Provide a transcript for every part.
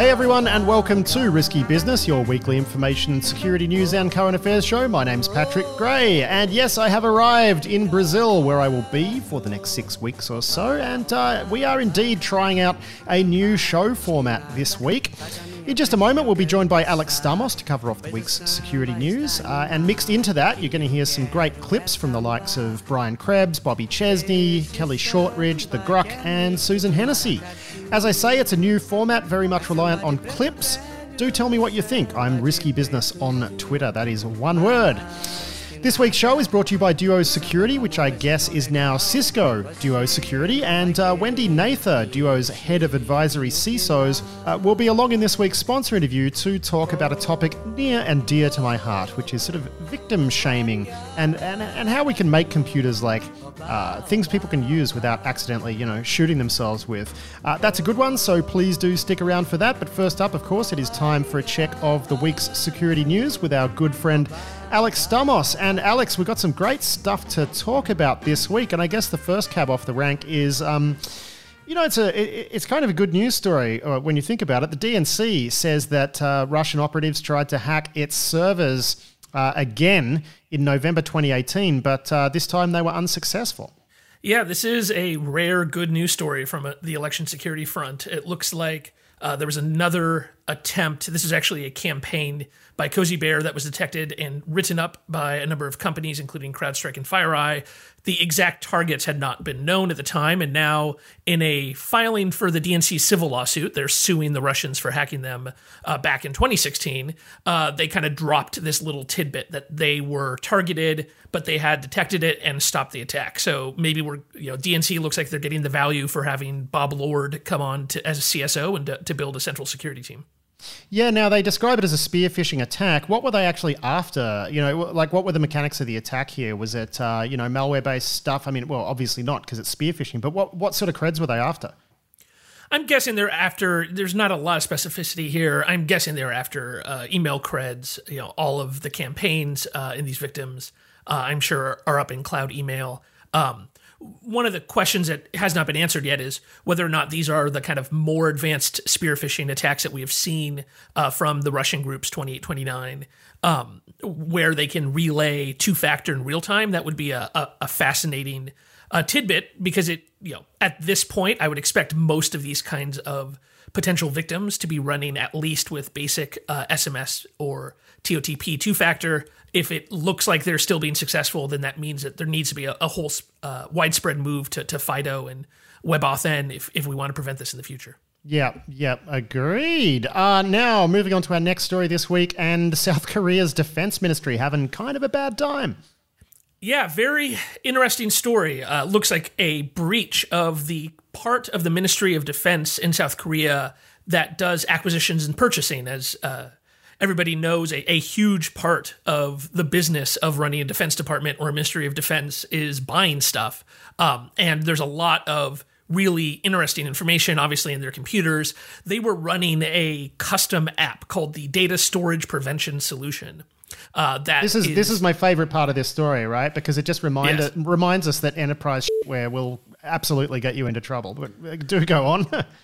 Hey everyone, and welcome to Risky Business, your weekly information, security news and current affairs show. My name's Patrick Gray, and yes, I have arrived in Brazil, where I will be for the next 6 weeks or so, and we are indeed trying out a new show format this week. In just a moment, we'll be joined by Alex Stamos to cover off the week's security news, and mixed into that, you're going to hear some great clips from the likes of Brian Krebs, Bobby Chesney, Kelly Shortridge, The Gruck, and Susan Hennessy. As I say, it's a new format, very much reliant on clips. Do tell me what you think. I'm Risky Business on Twitter. That is one word. This week's show is brought to you by Duo Security, which I guess is now Cisco Duo Security, and Wendy Nather, Duo's head of advisory CISOs, will be along in this week's sponsor interview to talk about a topic near and dear to my heart, which is sort of victim shaming and how we can make computers like things people can use without accidentally, shooting themselves with. That's a good one, so please do stick around for that. But first up, of course, it is time for a check of the week's security news with our good friend Alex Stamos. And Alex, we've got some great stuff to talk about this week, and I guess the first cab off the rank is, it's kind of a good news story when you think about it. The DNC says that Russian operatives tried to hack its servers again in November 2018, but this time they were unsuccessful. Yeah, this is a rare good news story from the election security front. It looks like there was another attempt. This is actually a campaign by Cozy Bear that was detected and written up by a number of companies, including CrowdStrike and FireEye. The exact targets had not been known at the time, and now in a filing for the DNC civil lawsuit, they're suing the Russians for hacking them back in 2016. They kind of dropped this little tidbit that they were targeted, but they had detected it and stopped the attack. So maybe DNC looks like they're getting the value for having Bob Lord come on as a CSO and to build a central security team. Yeah, now they describe it as a spear phishing attack. What were they actually after? What were the mechanics of the attack here? Was it, malware-based stuff? I mean, well, obviously not because it's spear phishing, but what sort of creds were they after? I'm guessing they're after, there's not a lot of specificity here. I'm guessing they're after email creds. All of the campaigns in these victims, I'm sure, are up in cloud email. One of the questions that has not been answered yet is whether or not these are the kind of more advanced spear phishing attacks that we have seen from the Russian groups 2829, where they can relay two-factor in real time. That would be a fascinating tidbit because at this point, I would expect most of these kinds of potential victims to be running at least with basic SMS or TOTP two-factor. If it looks like they're still being successful, then that means that there needs to be a whole widespread move to FIDO and WebAuthn if we want to prevent this in the future. Yeah, agreed. Now, moving on to our next story this week, and South Korea's defense ministry having kind of a bad time. Yeah, very interesting story. Looks like a breach of the part of the Ministry of Defense in South Korea that does acquisitions and purchasing. As everybody knows, a huge part of the business of running a defense department or a Ministry of Defense is buying stuff. And there's a lot of really interesting information, obviously, in their computers. They were running a custom app called the Data Storage Prevention Solution. This is my favorite part of this story, right? Because it just reminds us that enterprise shitware will absolutely get you into trouble. But do go on.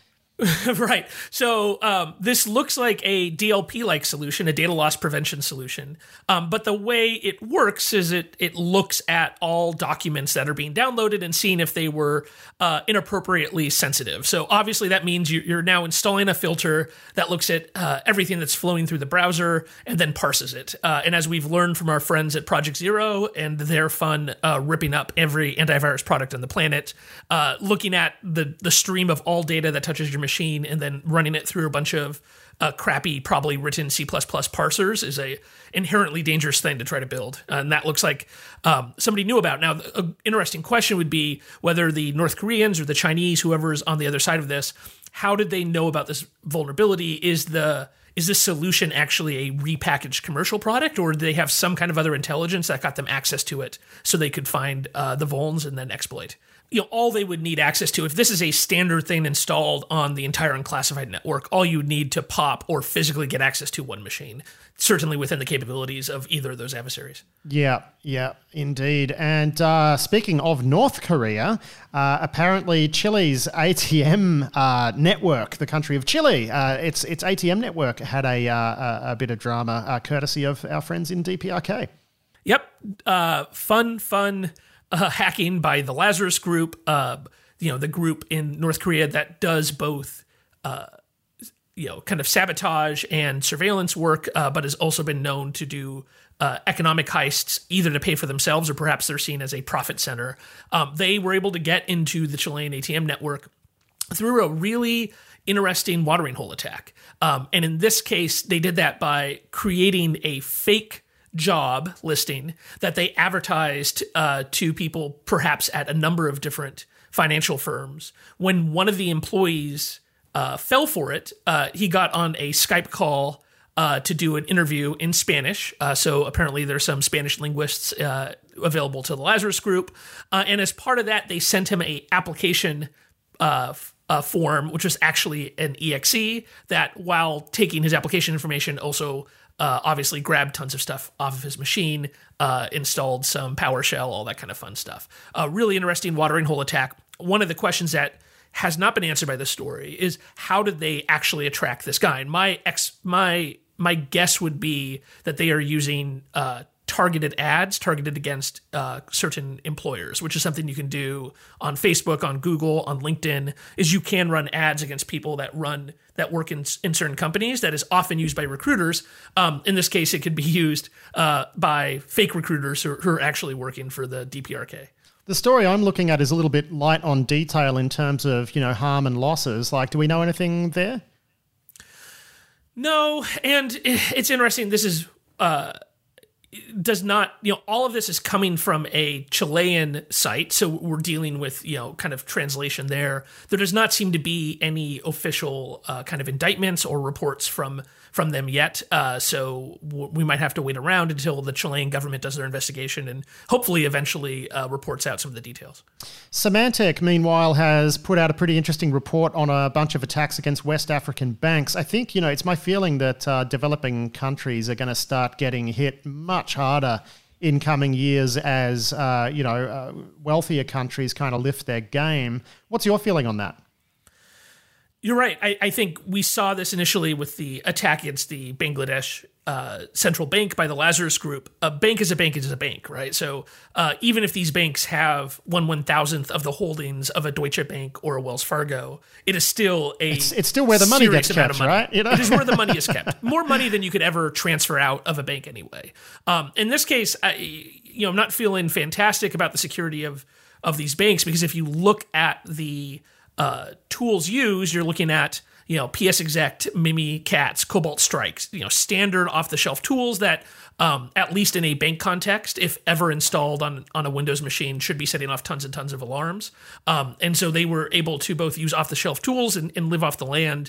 Right. So this looks like a DLP-like solution, a data loss prevention solution. But the way it works is it looks at all documents that are being downloaded and seeing if they were inappropriately sensitive. So obviously that means you're now installing a filter that looks at everything that's flowing through the browser and then parses it. And as we've learned from our friends at Project Zero and their fun ripping up every antivirus product on the planet, looking at the stream of all data that touches your machine and then running it through a bunch of crappy, probably written C++ parsers is a inherently dangerous thing to try to build. And that looks like somebody knew about. Now, an interesting question would be whether the North Koreans or the Chinese, whoever's on the other side of this, how did they know about this vulnerability? Is this solution actually a repackaged commercial product, or do they have some kind of other intelligence that got them access to it so they could find the vulns and then exploit? all they would need access to, if this is a standard thing installed on the entire unclassified network, all you need to pop or physically get access to one machine, certainly within the capabilities of either of those adversaries. Yeah, indeed. And speaking of North Korea, apparently Chile's ATM network, the country of Chile, its ATM network had a bit of drama courtesy of our friends in DPRK. Yep. Fun hacking by the Lazarus Group, the group in North Korea that does both, kind of sabotage and surveillance work, but has also been known to do economic heists, either to pay for themselves or perhaps they're seen as a profit center. They were able to get into the Chilean ATM network through a really interesting watering hole attack. And in this case, they did that by creating a fake job listing that they advertised to people perhaps at a number of different financial firms. When one of the employees fell for it, he got on a Skype call to do an interview in Spanish. So apparently there's some Spanish linguists available to the Lazarus Group. And as part of that, they sent him a application form, which was actually an EXE that, while taking his application information, also obviously grabbed tons of stuff off of his machine, installed some PowerShell, all that kind of fun stuff. Really interesting watering hole attack. One of the questions that has not been answered by this story is, how did they actually attract this guy? And my guess would be that they are using targeted ads targeted against certain employers, which is something you can do on Facebook, on Google, on LinkedIn, is you can run ads against people that work in certain companies. That is often used by recruiters. In this case, it could be used by fake recruiters who are actually working for the DPRK. The story I'm looking at is a little bit light on detail in terms of, harm and losses. Like, do we know anything there? No, and it's interesting. This is does not, all of this is coming from a Chilean site, so we're dealing with, kind of translation there. There does not seem to be any official kind of indictments or reports from them yet, so we might have to wait around until the Chilean government does their investigation and hopefully eventually reports out some of the details. Symantec, meanwhile, has put out a pretty interesting report on a bunch of attacks against West African banks. I think, it's my feeling that developing countries are going to start getting hit much harder in coming years as, wealthier countries kind of lift their game. What's your feeling on that? You're right. I think we saw this initially with the attack against the Bangladesh central bank by the Lazarus Group. A bank is a bank is a bank, right? So even if these banks have 1/1000th of the holdings of a Deutsche Bank or a Wells Fargo, it is still it's still where the money gets kept, right? It is where the money is kept. More money than you could ever transfer out of a bank anyway. In this case, I'm not feeling fantastic about the security of these banks, because if you look at the tools used, you're looking at, PSExec, Mimikatz, Cobalt Strikes, standard off-the-shelf tools that, at least in a bank context, if ever installed on a Windows machine, should be setting off tons and tons of alarms. And so they were able to both use off-the-shelf tools and live off the land,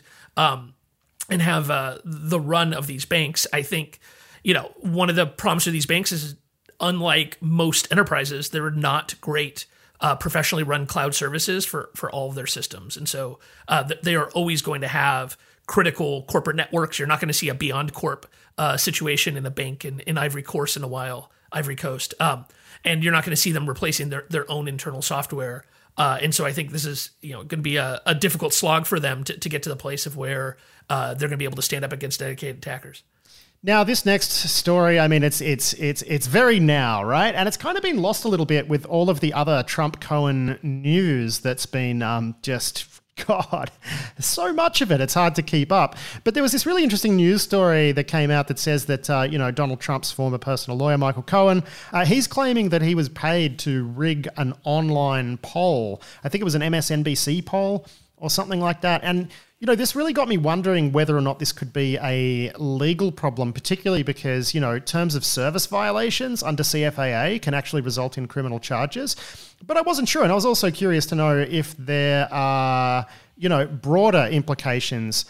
and have the run of these banks. I think, one of the problems with these banks is, unlike most enterprises, they're not great professionally run cloud services for all of their systems. And so they are always going to have critical corporate networks. You're not going to see a Beyond Corp situation in a bank in Ivory Coast, Ivory Coast. And you're not going to see them replacing their own internal software. And so I think this is going to be a difficult slog for them to get to the place of where they're going to be able to stand up against dedicated attackers. Now, this next story, it's very now, right? And it's kind of been lost a little bit with all of the other Trump-Cohen news that's been God, so much of it, it's hard to keep up. But there was this really interesting news story that came out that says that, Donald Trump's former personal lawyer, Michael Cohen, he's claiming that he was paid to rig an online poll. I think it was an MSNBC poll or something like that. And this really got me wondering whether or not this could be a legal problem, particularly because, terms of service violations under CFAA can actually result in criminal charges. But I wasn't sure. And I was also curious to know if there are broader implications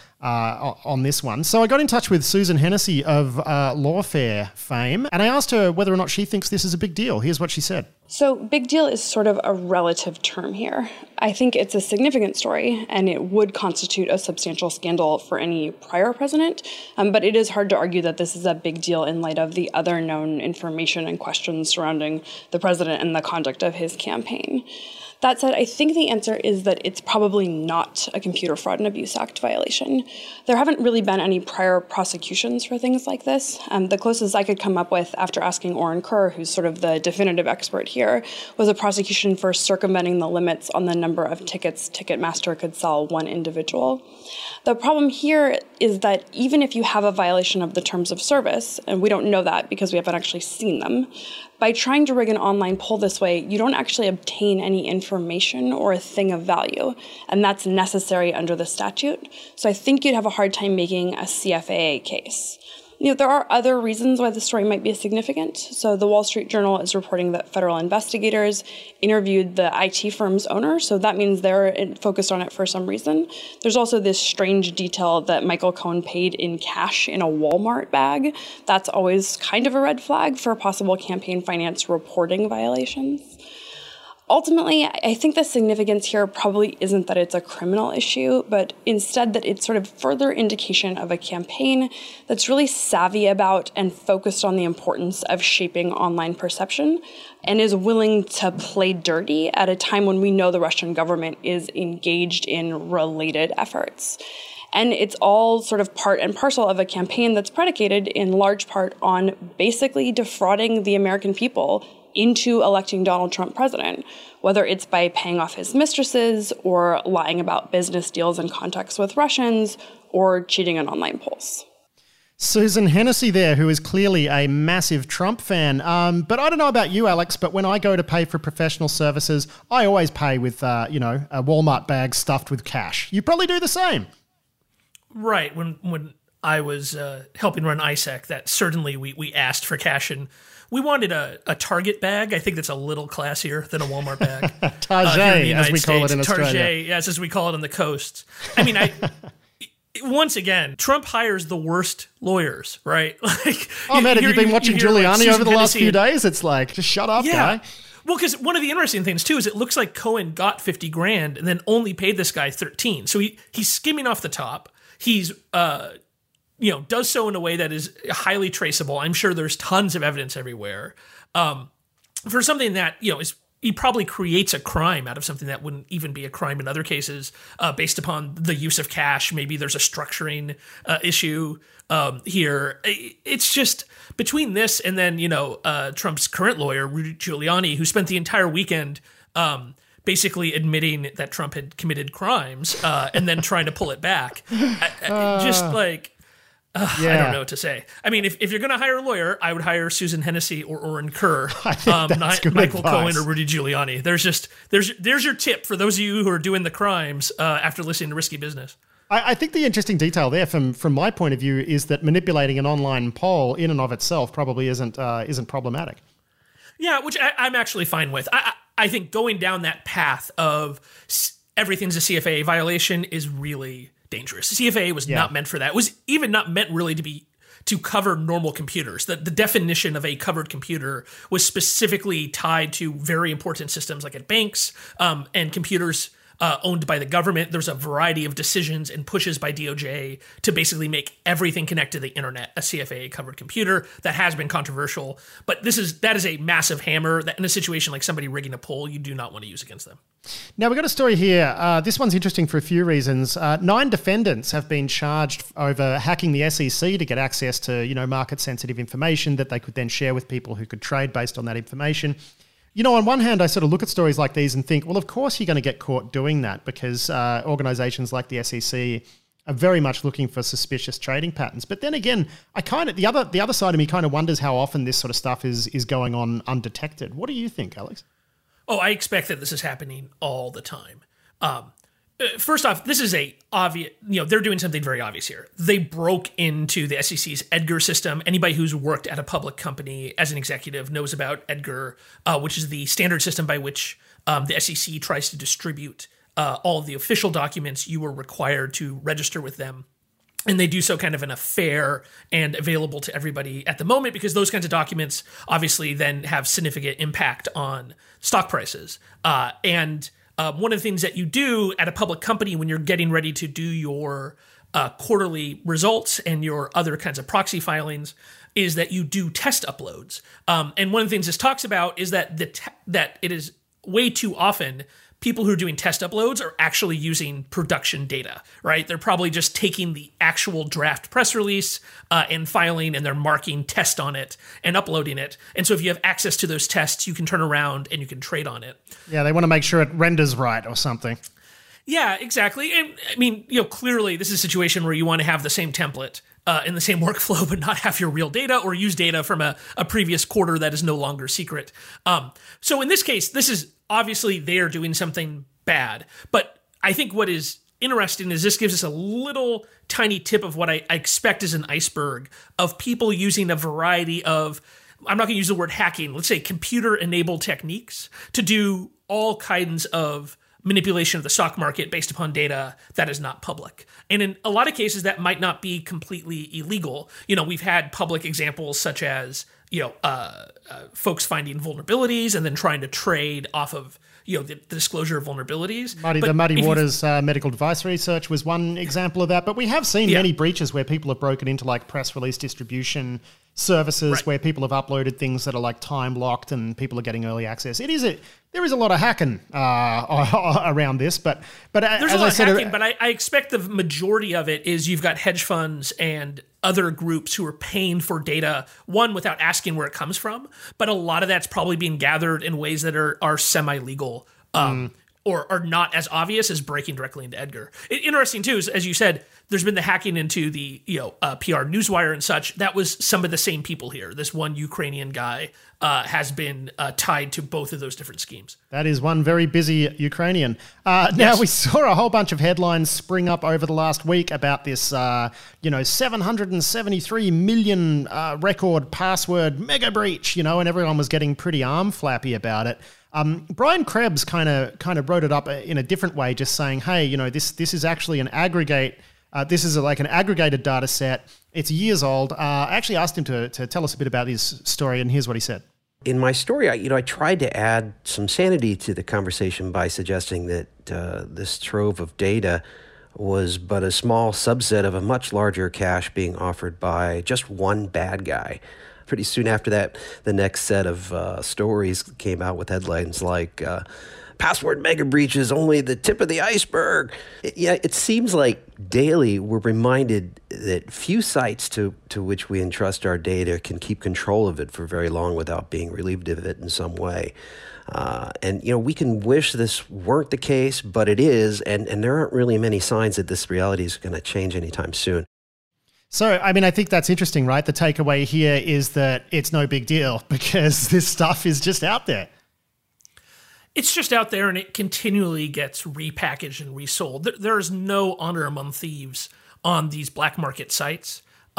on this one. So I got in touch with Susan Hennessy of Lawfare fame, and I asked her whether or not she thinks this is a big deal. Here's what she said. So big deal is sort of a relative term here. I think it's a significant story, and it would constitute a substantial scandal for any prior president, but it is hard to argue that this is a big deal in light of the other known information and questions surrounding the president and the conduct of his campaign. That said, I think the answer is that it's probably not a Computer Fraud and Abuse Act violation. There haven't really been any prior prosecutions for things like this. The closest I could come up with after asking Oren Kerr, who's sort of the definitive expert here, was a prosecution for circumventing the limits on the number of tickets Ticketmaster could sell one individual. The problem here is that even if you have a violation of the terms of service, and we don't know that because we haven't actually seen them, by trying to rig an online poll this way, you don't actually obtain any information or a thing of value, and that's necessary under the statute. So I think you'd have a hard time making a CFAA case. There are other reasons why the story might be significant. So the Wall Street Journal is reporting that federal investigators interviewed the IT firm's owner, so that means they're focused on it for some reason. There's also this strange detail that Michael Cohen paid in cash in a Walmart bag. That's always kind of a red flag for possible campaign finance reporting violations. Ultimately, I think the significance here probably isn't that it's a criminal issue, but instead that it's sort of further indication of a campaign that's really savvy about and focused on the importance of shaping online perception and is willing to play dirty at a time when we know the Russian government is engaged in related efforts. And it's all sort of part and parcel of a campaign that's predicated in large part on basically defrauding the American people into electing Donald Trump president, whether it's by paying off his mistresses or lying about business deals and contacts with Russians or cheating on online polls. Susan Hennessy there, who is clearly a massive Trump fan. But I don't know about you, Alex, but when I go to pay for professional services, I always pay with, a Walmart bag stuffed with cash. You probably do the same. Right. When I was helping run ISAC, that certainly we asked for cash, and we wanted a Target bag. I think that's a little classier than a Walmart bag. Target, as we call it in Australia. Target, yes, as we call it on the coasts. I mean, once again, Trump hires the worst lawyers, right? Man, have you been watching Giuliani over the last few days? It's like, just shut up, guy. Well, because one of the interesting things, too, is it looks like Cohen got $50,000 and then only paid this guy $13,000. So he's skimming off the top. He's does so in a way that is highly traceable. I'm sure there's tons of evidence everywhere for something that, he probably creates a crime out of something that wouldn't even be a crime in other cases based upon the use of cash. Maybe there's a structuring issue here. It's just between this and then, Trump's current lawyer, Rudy Giuliani, who spent the entire weekend basically admitting that Trump had committed crimes and then trying to pull it back. I don't know what to say. I mean, if you're going to hire a lawyer, I would hire Susan Hennessy or Oren Kerr, not Michael Cohen or Rudy Giuliani. There's your tip for those of you who are doing the crimes after listening to Risky Business. I think the interesting detail there, from my point of view, is that manipulating an online poll in and of itself probably isn't problematic. Yeah, which I'm actually fine with. I think going down that path of everything's a CFAA violation is really dangerous. The CFAA was not meant for that. It was even not meant really to cover normal computers. The definition of a covered computer was specifically tied to very important systems like at banks and computers owned by the government. There's a variety of decisions and pushes by DOJ to basically make everything connected to the internet a CFAA covered computer. That has been controversial, but that is a massive hammer that in a situation like somebody rigging a poll, you do not want to use against them. Now, we've got a story here. This one's interesting for a few reasons. 9 defendants have been charged over hacking the SEC to get access to, market-sensitive information that they could then share with people who could trade based on that information. On one hand, I sort of look at stories like these and think, well, of course you're going to get caught doing that because organizations like the SEC are very much looking for suspicious trading patterns. But then again, the other side of me kind of wonders how often this sort of stuff is going on undetected. What do you think, Alex? Oh, I expect that this is happening all the time. First off, this is a obvious, they're doing something very obvious here. They broke into the SEC's Edgar system. Anybody who's worked at a public company as an executive knows about Edgar, which is the standard system by which the SEC tries to distribute all of the official documents, you were required to register with them. And they do so kind of in a fair and available to everybody at the moment, because those kinds of documents obviously then have significant impact on stock prices. And one of the things that you do at a public company when you're getting ready to do your quarterly results and your other kinds of proxy filings is that you do test uploads. And one of the things this talks about is that that it is way too often people who are doing test uploads are actually using production data, right? They're probably just taking the actual draft press release and filing, and they're marking test on it and uploading it. And so if you have access to those tests, you can turn around and you can trade on it. Yeah, they want to make sure it renders right or something. Yeah, exactly. And I mean, clearly this is a situation where you want to have the same template in the same workflow, but not have your real data or use data from a previous quarter that is no longer secret. So in this case, this is obviously they're doing something bad. But I think what is interesting is this gives us a little tiny tip of what I expect is an iceberg of people using a variety of, I'm not going to use the word hacking, let's say computer-enabled techniques to do all kinds of manipulation of the stock market based upon data that is not public. And in a lot of cases, that might not be completely illegal. We've had public examples such as, folks finding vulnerabilities and then trying to trade off of, the disclosure of vulnerabilities. The Muddy Waters medical device research was one example of that. But we have seen many breaches where people have broken into like press release distribution services where people have uploaded things that are like time locked and people are getting early access. There is a lot of hacking around this, but there's a lot of hacking. But I expect the majority of it is you've got hedge funds and other groups who are paying for data, one, without asking where it comes from, but a lot of that's probably being gathered in ways that are semi-legal or are not as obvious as breaking directly into Edgar. Interesting, too, is, as you said, there's been the hacking into the PR Newswire and such. That was some of the same people here. This one Ukrainian guy has been tied to both of those different schemes. That is one very busy Ukrainian. Now, we saw a whole bunch of headlines spring up over the last week about this, 773 million record password mega breach, and everyone was getting pretty arm flappy about it. Brian Krebs kind of wrote it up in a different way, just saying, hey, this is actually an aggregate. This is like an aggregated data set. It's years old. I actually asked him to tell us a bit about his story, and here's what he said. In my story, I tried to add some sanity to the conversation by suggesting that this trove of data was but a small subset of a much larger cache being offered by just one bad guy. Pretty soon after that, the next set of stories came out with headlines like, password mega breach is only the tip of the iceberg. It seems like daily we're reminded that few sites to which we entrust our data can keep control of it for very long without being relieved of it in some way. And we can wish this weren't the case, but it is, and there aren't really many signs that this reality is going to change anytime soon. So, I mean, I think that's interesting, right? The takeaway here is that it's no big deal because this stuff is just out there. It's just out there and it continually gets repackaged and resold. There's no honor among thieves on these black market sites.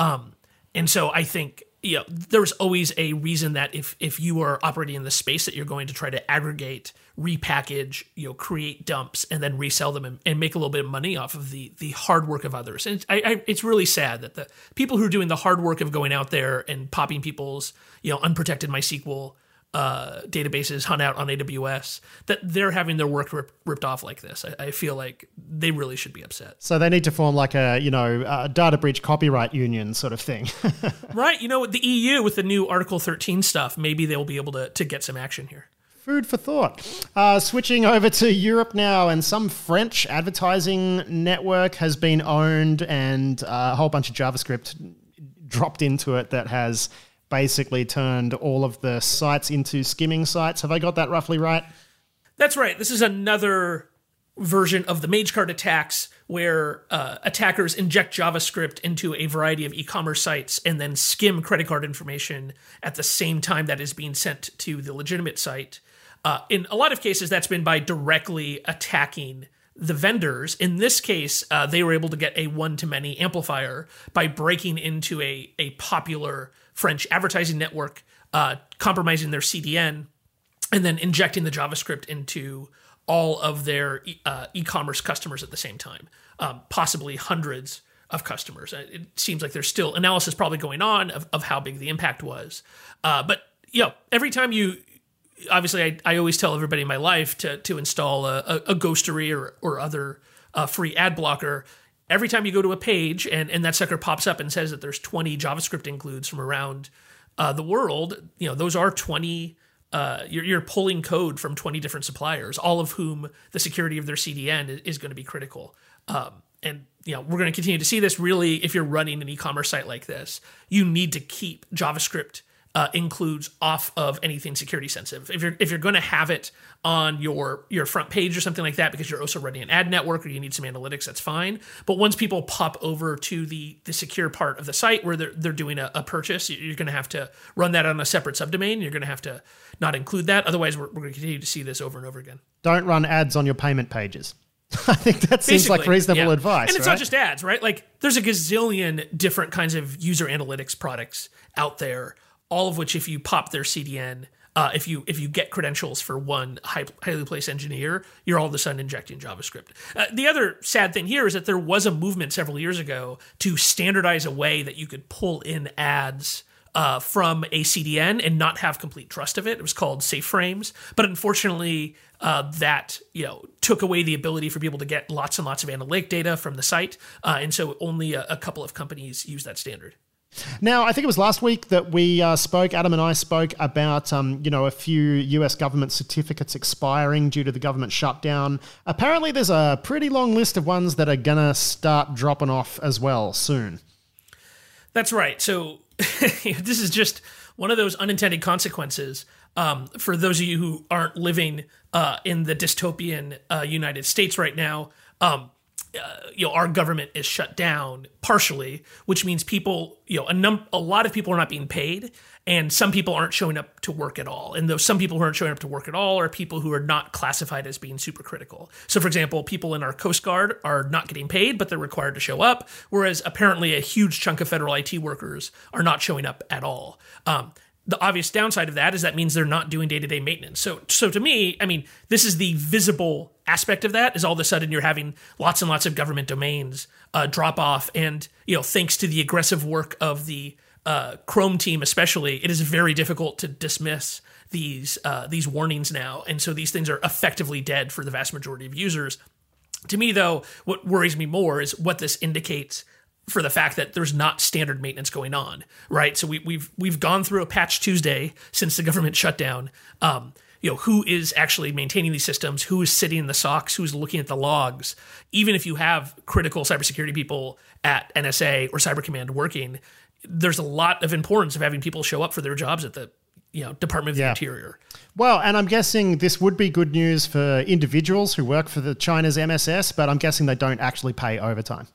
And so I think, there's always a reason that if you are operating in the space that you're going to try to aggregate, repackage, create dumps and then resell them and make a little bit of money off of the hard work of others. And it's really sad that the people who are doing the hard work of going out there and popping people's, unprotected MySQL databases hunt out on AWS, that they're having their work ripped off like this. I feel like they really should be upset. So they need to form like a data breach copyright union sort of thing. Right. The EU with the new Article 13 stuff, maybe they'll be able to get some action here. Food for thought. Switching over to Europe now, and some French advertising network has been owned and a whole bunch of JavaScript dropped into it that has basically turned all of the sites into skimming sites. Have I got that roughly right? That's right. This is another version of the MageCart attacks where attackers inject JavaScript into a variety of e-commerce sites and then skim credit card information at the same time that is being sent to the legitimate site. In a lot of cases, that's been by directly attacking the vendors. In this case, they were able to get a one-to-many amplifier by breaking into a popular French advertising network, compromising their CDN, and then injecting the JavaScript into all of their e-commerce customers at the same time, possibly hundreds of customers. It seems like there's still analysis probably going on of how big the impact was. But every time obviously I always tell everybody in my life to install a Ghostery or other free ad blocker. Every time you go to a page and that sucker pops up and says that there's 20 JavaScript includes from around the world, those are 20. You're pulling code from 20 different suppliers, all of whom the security of their CDN is going to be critical. And we're going to continue to see this. Really, if you're running an e-commerce site like this, you need to keep JavaScript includes off of anything security sensitive. If you're going to have it on your front page or something like that, because you're also running an ad network or you need some analytics, that's fine. But once people pop over to the secure part of the site where they're doing a purchase, you're going to have to run that on a separate subdomain. You're going to have to not include that. Otherwise, we're going to continue to see this over and over again. Don't run ads on your payment pages. I think that seems like reasonable advice. And it's right? not just ads, right? Like there's a gazillion different kinds of user analytics products out there, all of which, if you pop their CDN, if you get credentials for one highly placed engineer, you're all of a sudden injecting JavaScript. The other sad thing here is that there was a movement several years ago to standardize a way that you could pull in ads from a CDN and not have complete trust of it. It was called Safe Frames, but unfortunately, that took away the ability for people to get lots and lots of analytic data from the site, and so only a couple of companies use that standard. Now, I think it was last week that we Adam and I spoke about, a few US government certificates expiring due to the government shutdown. Apparently, there's a pretty long list of ones that are going to start dropping off as well soon. That's right. So this is just one of those unintended consequences for those of you who aren't living in the dystopian United States right now. Our government is shut down partially, which means people, a lot of people are not being paid, and some people aren't showing up to work at all. And those some people who aren't showing up to work at all are people who are not classified as being super critical. So, for example, people in our Coast Guard are not getting paid, but they're required to show up, whereas apparently a huge chunk of federal IT workers are not showing up at all. The obvious downside of that is that means they're not doing day-to-day maintenance. So to me, this is the visible aspect of that, is all of a sudden you're having lots and lots of government domains drop off. And, thanks to the aggressive work of the Chrome team especially, it is very difficult to dismiss these warnings now. And so these things are effectively dead for the vast majority of users. To me, though, what worries me more is what this indicates for the fact that there's not standard maintenance going on, right? So we've gone through a patch Tuesday since the government shutdown. Who is actually maintaining these systems? Who is sitting in the SOCs? Who's looking at the logs? Even if you have critical cybersecurity people at NSA or Cyber Command working, there's a lot of importance of having people show up for their jobs at the Department of the Interior. Well, and I'm guessing this would be good news for individuals who work for the China's MSS, but I'm guessing they don't actually pay overtime.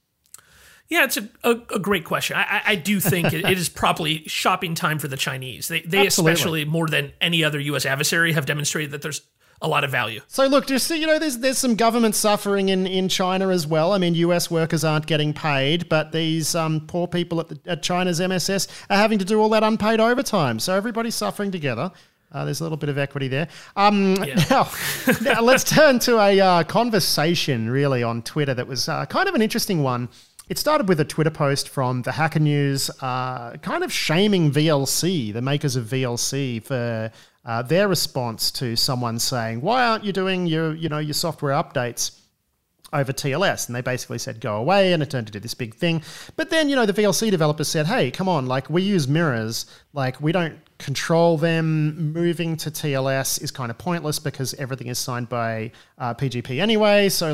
Yeah, it's a great question. I do think it is probably shopping time for the Chinese. They especially, more than any other U.S. adversary, have demonstrated that there's a lot of value. So look, just there's some government suffering in China as well. U.S. workers aren't getting paid, but these poor people at China's MSS are having to do all that unpaid overtime. So everybody's suffering together. There's a little bit of equity there. Now let's turn to a conversation really on Twitter that was kind of an interesting one. It started with a Twitter post from the Hacker News kind of shaming VLC, the makers of VLC, for their response to someone saying, why aren't you doing your software updates over TLS? And they basically said, go away, and it turned into this big thing. But then, the VLC developers said, hey, come on, we use mirrors, we don't control them. Moving to TLS is kind of pointless because everything is signed by PGP anyway, so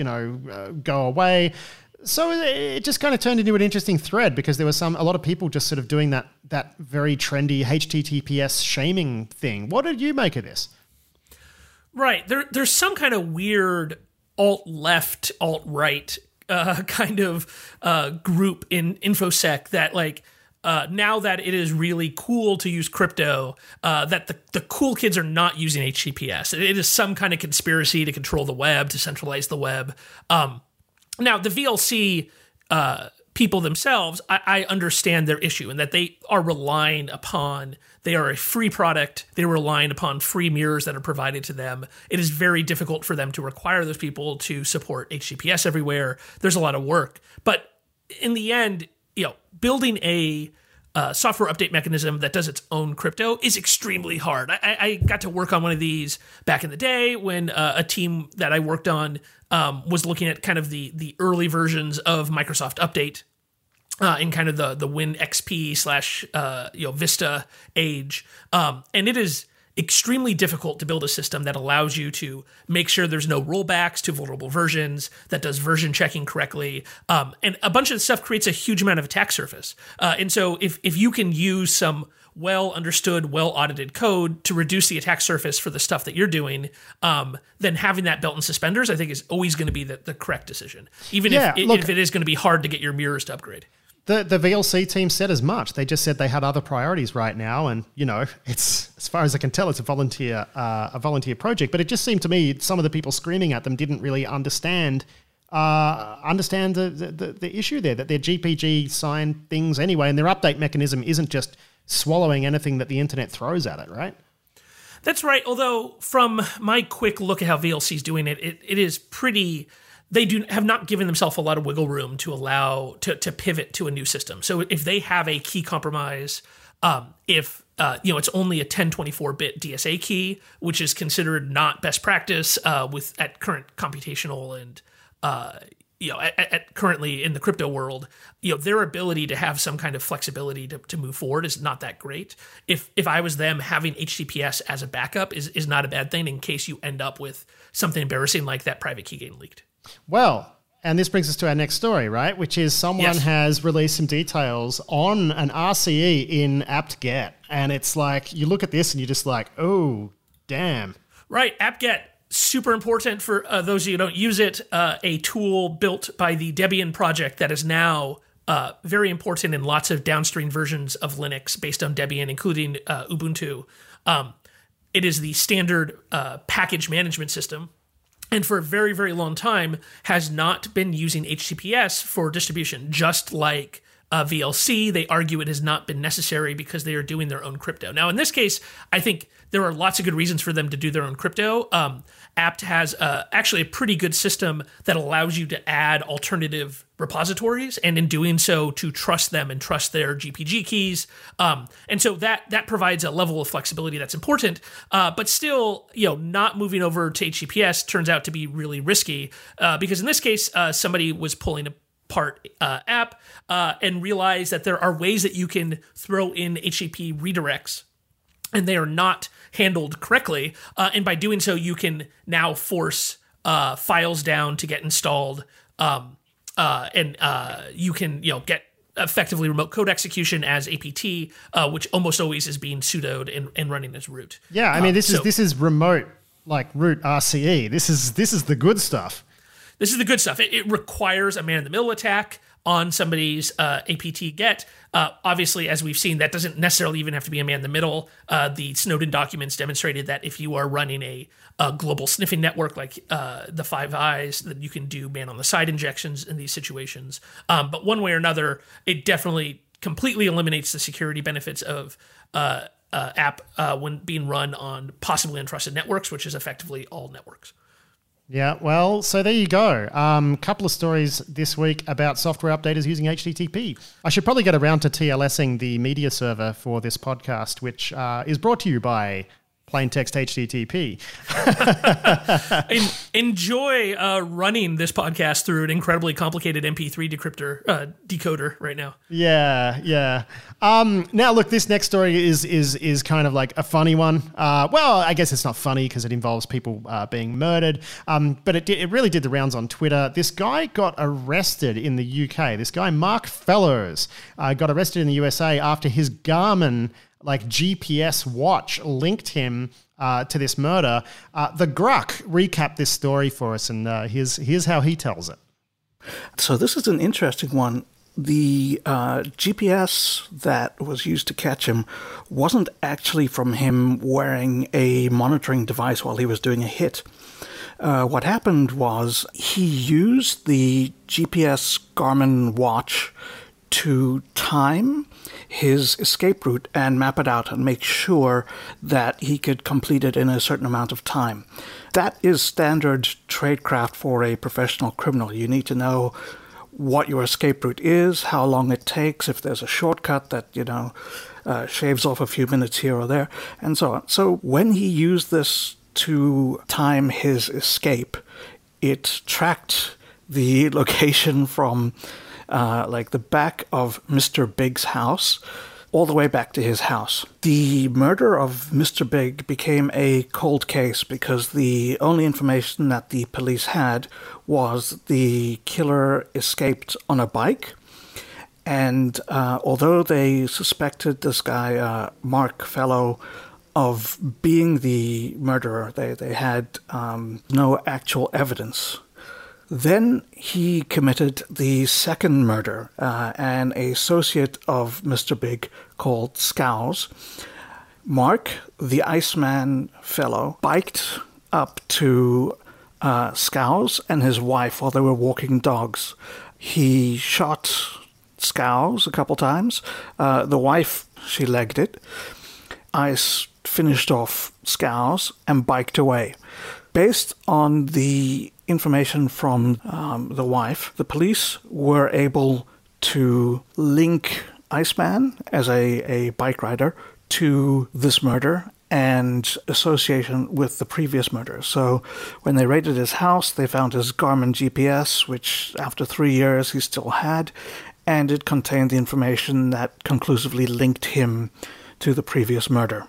go away. So it just kind of turned into an interesting thread because there was a lot of people just sort of doing that very trendy HTTPS shaming thing. What did you make of this? Right. There's some kind of weird alt-left, alt-right kind of group in InfoSec that now that it is really cool to use crypto, that the cool kids are not using HTTPS. It is some kind of conspiracy to control the web, to centralize the web. Now, the VLC people themselves, I understand their issue and that they are they are a free product. They're relying upon free mirrors that are provided to them. It is very difficult for them to require those people to support HTTPS everywhere. There's a lot of work. But in the end, building a software update mechanism that does its own crypto is extremely hard. I got to work on one of these back in the day when a team that I worked on was looking at kind of the early versions of Microsoft Update in kind of the Win XP / Vista age. And it is extremely difficult to build a system that allows you to make sure there's no rollbacks to vulnerable versions, that does version checking correctly. And a bunch of stuff creates a huge amount of attack surface. And so if you can use some well understood, well audited code to reduce the attack surface for the stuff that you're doing, then having that belt and suspenders, I think, is always going to be the correct decision, even if it is going to be hard to get your mirrors to upgrade. The VLC team said as much. They just said they had other priorities right now, and it's, as far as I can tell, it's a volunteer project. But it just seemed to me some of the people screaming at them didn't really understand the issue there, that their GPG signed things anyway, and their update mechanism isn't just swallowing anything that the internet throws at it, right? That's right. Although from my quick look at how VLC is doing it, it is pretty. They have not given themselves a lot of wiggle room to allow to pivot to a new system. So if they have a key compromise, it's only a 1024-bit DSA key, which is considered not best practice at current computational and at currently in the crypto world, their ability to have some kind of flexibility to move forward is not that great. If I was them, having HTTPS as a backup is not a bad thing in case you end up with something embarrassing like that private key getting leaked. Well, and this brings us to our next story, right? Which is someone has released some details on an RCE in apt-get. And it's like, you look at this and you're just like, oh, damn. Right, apt-get, super important for those of you who don't use it. A tool built by the Debian project that is now very important in lots of downstream versions of Linux based on Debian, including Ubuntu. It is the standard package management system. And for a very, very long time has not been using HTTPS for distribution, just like VLC. They argue it has not been necessary because they are doing their own crypto. Now, in this case, I think there are lots of good reasons for them to do their own crypto. apt has actually a pretty good system that allows you to add alternative repositories, and in doing so, to trust them and trust their GPG keys. And so that provides a level of flexibility that's important, but still, not moving over to HTTPS turns out to be really risky because in this case, somebody was pulling apart app and realized that there are ways that you can throw in HTTP redirects and they are not handled correctly. And by doing so, you can now force files down to get installed. And you can, get effectively remote code execution as APT, which almost always is being sudoed and running as root. Yeah, I mean, this is remote, like root RCE. This is the good stuff. This is the good stuff. It requires a man-in-the-middle attack on somebody's APT get. Obviously, as we've seen, that doesn't necessarily even have to be a man-in-the-middle. The Snowden documents demonstrated that if you are running a global sniffing network like the Five Eyes, that you can do man-on-the-side injections in these situations. But one way or another, it definitely completely eliminates the security benefits of app when being run on possibly untrusted networks, which is effectively all networks. Yeah, well, so there you go. Couple of stories this week about software updaters using HTTP. I should probably get around to TLSing the media server for this podcast, which is brought to you by Plain Text HTTP. Enjoy running this podcast through an incredibly complicated MP3 decoder right now. Yeah. Now, look, this next story is kind of like a funny one. Well, I guess it's not funny because it involves people being murdered, but it really did the rounds on Twitter. This guy got arrested in the UK. This guy, Mark Fellows, got arrested in the USA after his Garmin GPS watch linked him to this murder. The Gruck recapped this story for us, and here's how he tells it. So this is an interesting one. the GPS that was used to catch him wasn't actually from him wearing a monitoring device while he was doing a hit. What happened was he used the GPS Garmin watch to time his escape route and map it out and make sure that he could complete it in a certain amount of time. That is standard tradecraft for a professional criminal. You need to know what your escape route is, how long it takes, if there's a shortcut that, shaves off a few minutes here or there, and so on. So when he used this to time his escape, it tracked the location from the back of Mr. Big's house all the way back to his house. The murder of Mr. Big became a cold case because the only information that the police had was the killer escaped on a bike. And although they suspected this guy, Mark Fellow, of being the murderer, they had no actual evidence. Then he committed the second murder. An associate of Mr. Big called Scows. Mark, the Iceman Fellow, biked up to Scows and his wife while they were walking dogs. He shot Scows a couple times. The wife, she legged it. Ice finished off Scows and biked away. Based on the information from the wife, the police were able to link Iceman as a bike rider to this murder and association with the previous murder. So when they raided his house, they found his Garmin GPS, which after 3 years he still had, and it contained the information that conclusively linked him to the previous murder.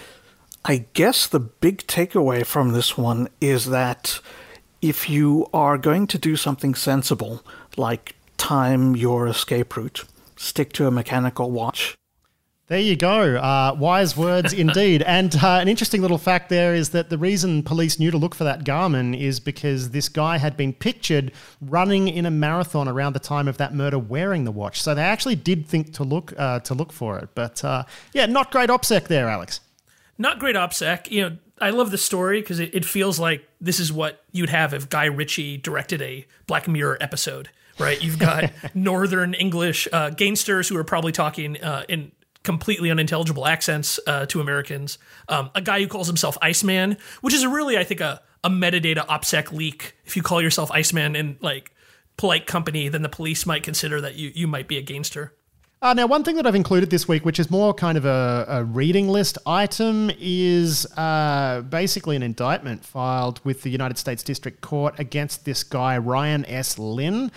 I guess the big takeaway from this one is that if you are going to do something sensible, like time your escape route, stick to a mechanical watch. There you go. Wise words indeed. And an interesting little fact there is that the reason police knew to look for that Garmin is because this guy had been pictured running in a marathon around the time of that murder wearing the watch. So they actually did think to look for it. But not great OPSEC there, Alex. Not great OPSEC. I love the story because it feels like this is what you'd have if Guy Ritchie directed a Black Mirror episode, right? You've got Northern English gangsters who are probably talking in completely unintelligible accents to Americans. A guy who calls himself Iceman, which is really, I think, a metadata OPSEC leak. If you call yourself Iceman in polite company, then the police might consider that you might be a gangster. Now, one thing that I've included this week, which is more kind of a reading list item, is basically an indictment filed with the United States District Court against this guy, Ryan S. Lynn.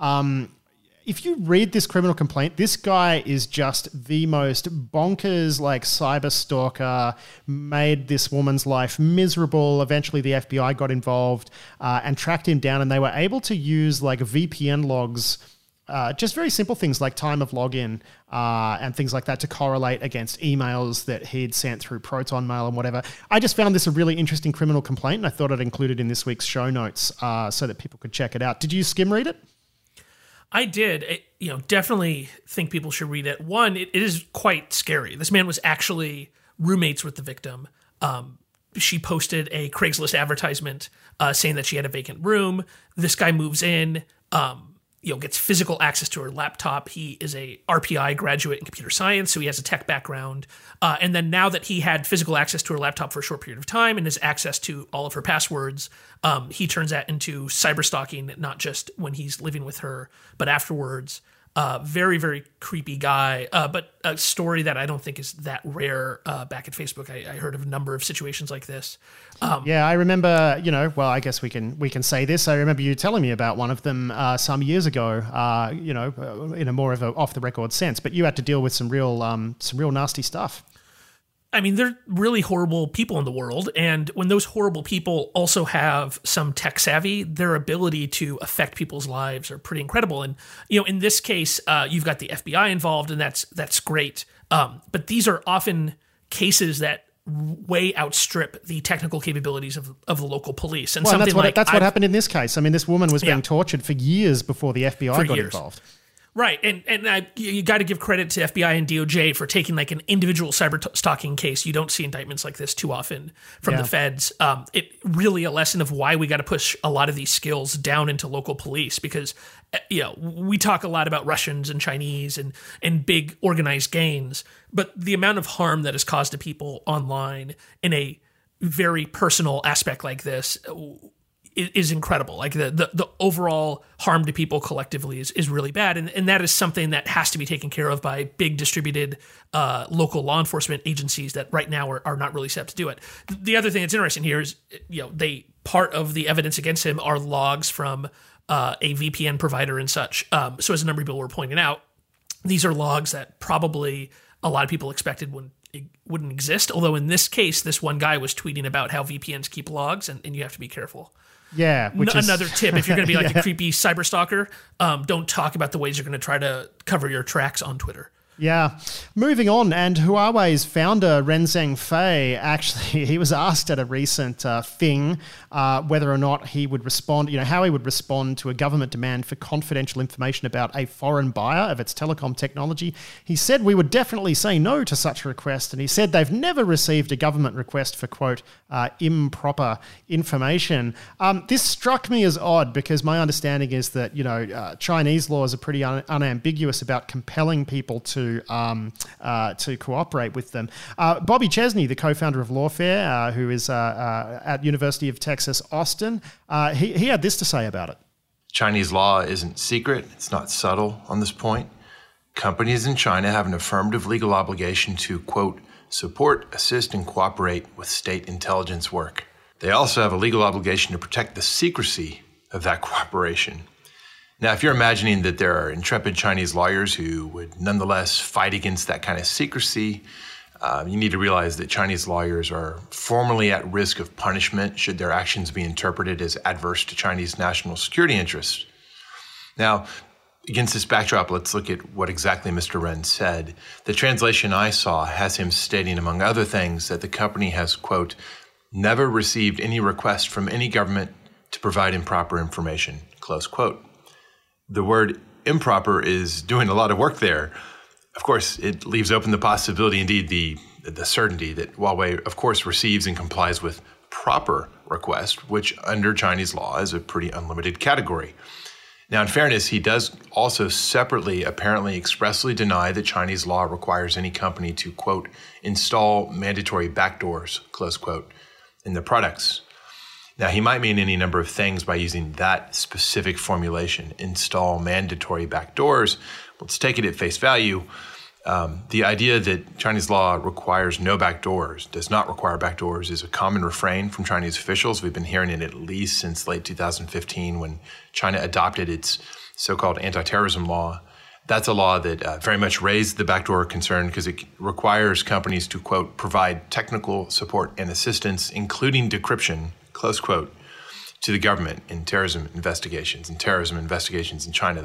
If you read this criminal complaint, this guy is just the most bonkers, cyber stalker, made this woman's life miserable. Eventually, the FBI got involved and tracked him down, and they were able to use VPN logs, just very simple things like time of login and things like that to correlate against emails that he'd sent through Proton Mail and whatever. I just found this a really interesting criminal complaint, and I thought I'd include it in this week's show notes so that people could check it out. Did you skim read it? I did. Definitely think people should read it. One, it is quite scary. This man was actually roommates with the victim. She posted a Craigslist advertisement saying that she had a vacant room. This guy moves in, gets physical access to her laptop. He is a RPI graduate in computer science, so he has a tech background. And then now that he had physical access to her laptop for a short period of time and has access to all of her passwords, he turns that into cyber stalking, not just when he's living with her, but afterwards. Very, very creepy guy, but a story that I don't think is that rare back at Facebook. I heard of a number of situations like this. I remember, I guess we can say this. I remember you telling me about one of them some years ago, in a more of a off-the-record sense, but you had to deal with some real nasty stuff. I mean, they're really horrible people in the world, and when those horrible people also have some tech savvy, their ability to affect people's lives are pretty incredible. And in this case, you've got the FBI involved, and that's great. But these are often cases that way outstrip the technical capabilities of the local police. And that's what happened in this case. I mean, this woman was being tortured for years before the FBI got involved. Right, and you got to give credit to FBI and DOJ for taking like an individual cyber stalking case. You don't see indictments like this too often from the feds. It really a lesson of why we got to push a lot of these skills down into local police, because we talk a lot about Russians and Chinese and big organized gangs, but the amount of harm that is caused to people online in a very personal aspect like this is incredible. Like the overall harm to people collectively is really bad. And that is something that has to be taken care of by big distributed local law enforcement agencies that right now are not really set up to do it. The other thing that's interesting here is, part of the evidence against him are logs from a VPN provider and such. So as a number of people were pointing out, these are logs that probably a lot of people expected wouldn't exist. Although in this case, this one guy was tweeting about how VPNs keep logs and you have to be careful. Yeah, Another tip, if you're going to be like a creepy cyber stalker, don't talk about the ways you're going to try to cover your tracks on Twitter. Yeah. Moving on, and Huawei's founder, Ren Zhengfei, actually, he was asked at a recent thing whether or not he would respond, how he would respond to a government demand for confidential information about a foreign buyer of its telecom technology. He said, "We would definitely say no to such a request." And he said they've never received a government request for, quote, improper information. This struck me as odd because my understanding is that, Chinese laws are pretty unambiguous about compelling people to cooperate with them. Bobby Chesney, the co-founder of Lawfare, who is at University of Texas, Austin, he had this to say about it. Chinese law isn't secret. It's not subtle on this point. Companies in China have an affirmative legal obligation to, quote, support, assist, and cooperate with state intelligence work. They also have a legal obligation to protect the secrecy of that cooperation. Now, if you're imagining that there are intrepid Chinese lawyers who would nonetheless fight against that kind of secrecy, you need to realize that Chinese lawyers are formally at risk of punishment should their actions be interpreted as adverse to Chinese national security interests. Now, against this backdrop, let's look at what exactly Mr. Ren said. The translation I saw has him stating, among other things, that the company has, quote, never received any request from any government to provide improper information, close quote. The word improper is doing a lot of work there. Of course, it leaves open the possibility, indeed the certainty, that Huawei, of course, receives and complies with proper requests, which under Chinese law is a pretty unlimited category. Now, in fairness, he does also separately, apparently expressly deny that Chinese law requires any company to, quote, install mandatory backdoors, close quote, in the products. Now, he might mean any number of things by using that specific formulation, install mandatory backdoors. Let's take it at face value. The idea that Chinese law requires no backdoors, does not require backdoors, is a common refrain from Chinese officials. We've been hearing it at least since late 2015 when China adopted its so-called anti-terrorism law. That's a law that very much raised the backdoor concern because it requires companies to, quote, provide technical support and assistance, including decryption, close quote, to the government in terrorism investigations. And terrorism investigations in China,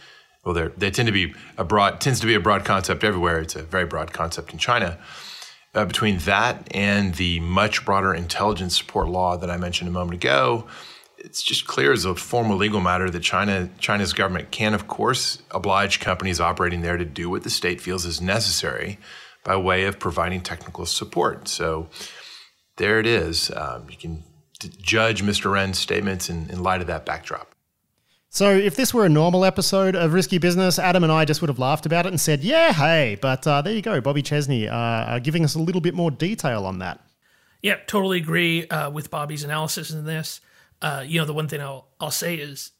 tends to be a broad concept everywhere. It's a very broad concept in China. Between that and the much broader intelligence support law that I mentioned a moment ago, it's just clear as a formal legal matter that China's government can, of course, oblige companies operating there to do what the state feels is necessary by way of providing technical support. So there it is. You can judge Mr. Ren's statements in light of that backdrop. So if this were a normal episode of Risky Business, Adam and I just would have laughed about it and said, yeah, hey, but there you go, Bobby Chesney giving us a little bit more detail on that. Yeah, totally agree with Bobby's analysis in this. The one thing I'll say is